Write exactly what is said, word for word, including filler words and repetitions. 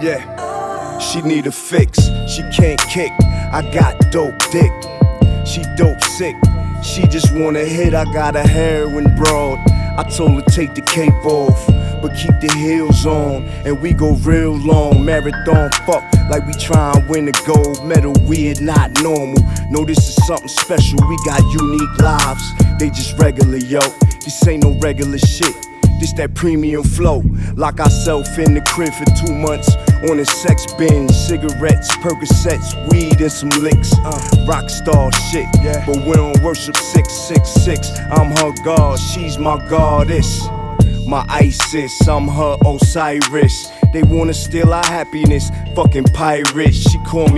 Yeah, she need a fix, she can't kick. I got dope dick, she dope sick. She just wanna hit, I got a heroin broad. I told her take the cape off, but keep the heels on, and we go real long. Marathon fuck like we tryin' win a gold medal. We're not normal, no, this is something special. We got unique lives, they just regular, yo. This ain't no regular shit, this that premium flow. Lock ourselves in the crib for two months on a sex binge. Cigarettes, Percocets, weed, and some licks. Uh, rock star shit, yeah. But we don't worship six six six. I'm her god, she's my goddess. My Isis, I'm her Osiris. They wanna steal our happiness, fucking pirates. She call me